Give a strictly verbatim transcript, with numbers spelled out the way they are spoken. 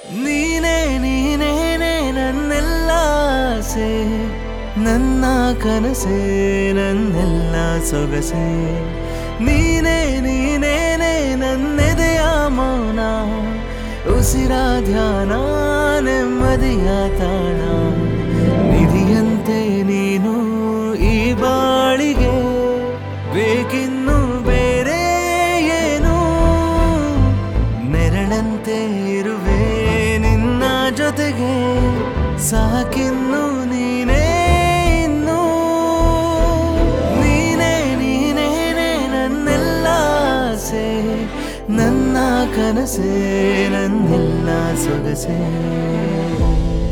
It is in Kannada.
ನೀನೇ ನೀನೇನೆ ನನ್ನೆಲ್ಲ ಆಸೆ, ನನ್ನ ಕನಸೇ ನನ್ನೆಲ್ಲ ಸೊಗಸೆ. ನೀನೇ ನೀನೇನೆ ನನ್ನೆದೆಯ ಮೌನ, ಉಸಿರ ಧ್ಯಾನ ನೆಮ್ಮದಿಯ ತಾಣ. ನಿಧಿಯಂತೆ ನೀನು ಈ ಬಾಳಿಗೆ, ಬೇಕಿನ್ನು ಬೇರೆ ಏನು. ನೆರಳಂತೆ ಇರುವೆ ನಿನ್ನ ಜೊತೆಗೆ, ಸಾಕಿನ್ನು ನೀನೇ ಇನ್ನು. ನೀನೇ ನೀನೇನೆ ನನ್ನೆಲ್ಲ ಆಸೆ, ನನ್ನ ಕನಸೇ ನನ್ನೆಲ್ಲ ಸೊಗಸೆ.